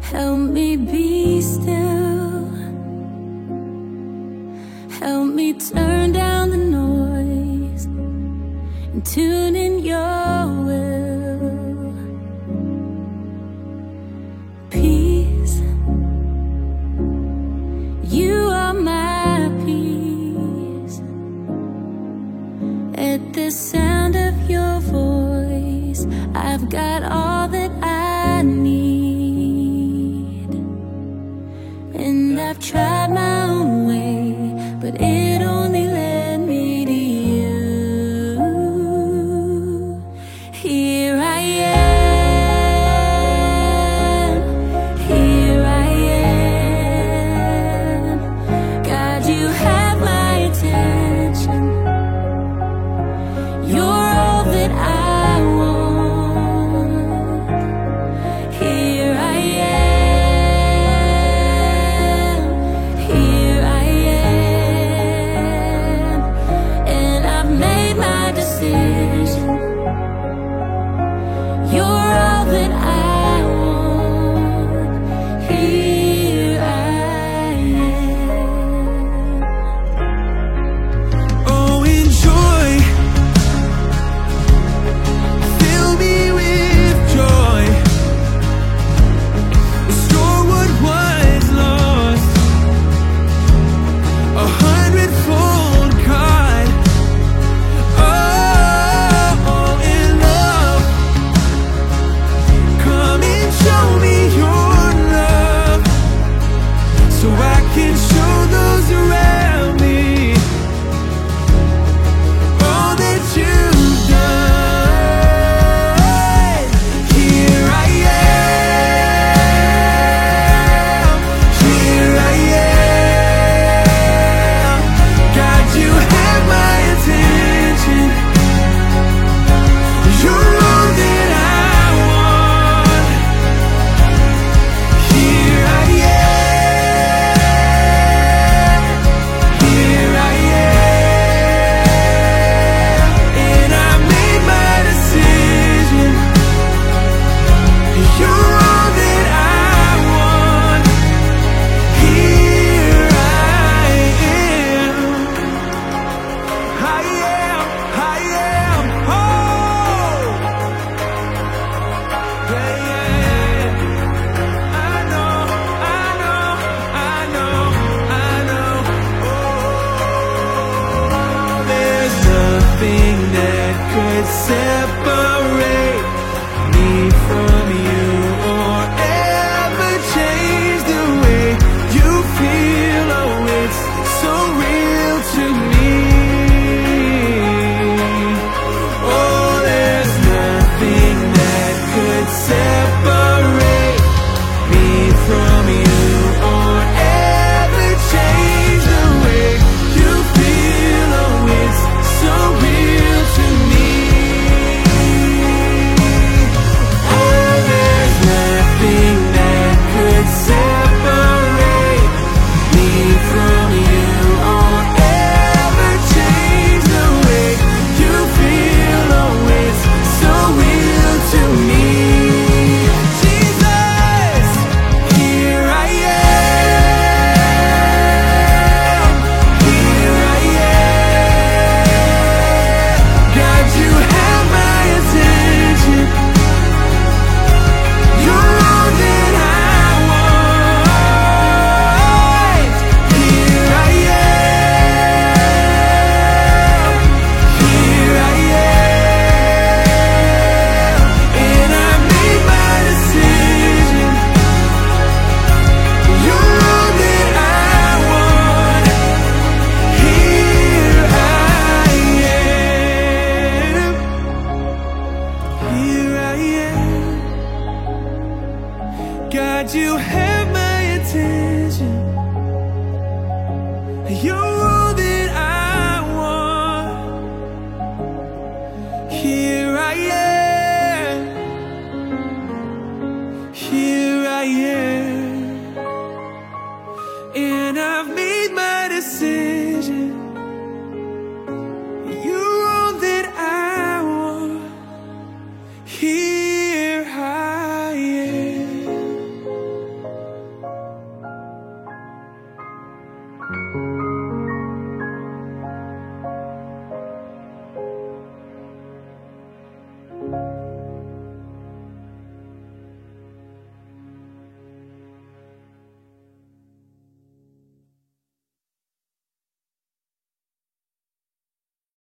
Help me be still. Help me turn down the noise and tune in your will. Peace, you are my peace. At the sound of your voice, I've got all that I need. And I've tried my own way, but it only led me to you. Here I am, here I am. God, you have my attention. You're all that I want. Here I am, here I am. And I've made my decision. You're all that I want. Here I am. Oh, enjoy. Fill me with joy. Restore what was lost. 100-fold, God. Oh, in love. Come and show me your love, so I can show those around me all that you've done. Here I am, here I am. God, you have my attention. You're all that I want. Here I am, here I am. And I made my decision. You're all that I want. Here I am. I am, I am. Oh, yeah, yeah. I know, I know, I know, I know. Oh, there's nothing that could separate me from you or ever change the way you feel. Oh, it's so real to me. Oh, there's nothing that could separate me from you or ever change the way you feel. Oh, it's so real to me. Oh, there's nothing that could separate me from you or ever change the way you feel. Oh, it's so real to me. Jesus, here I am, here I am. God, you have my attention. You're all that I want. Here I am, here I am. And I made my decision. You're all that I want. Here I am, here I am. God, you have my attention. You're all that I want. Here I am, here I am.